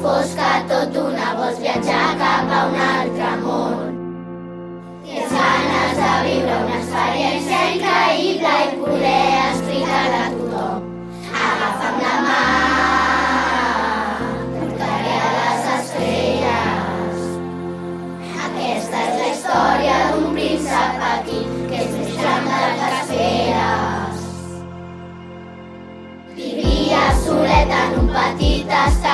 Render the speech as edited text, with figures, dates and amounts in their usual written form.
fos que tot d'una vols viatjar cap a un altre món. Tens ganes de viure una experiència increïble i poder explicar-la a tothom. Agafa'm la mà, portaré a les estrelles. Aquesta és la història d'un príncep petit que és més gran del que esperes. Vivia solet en un petit estat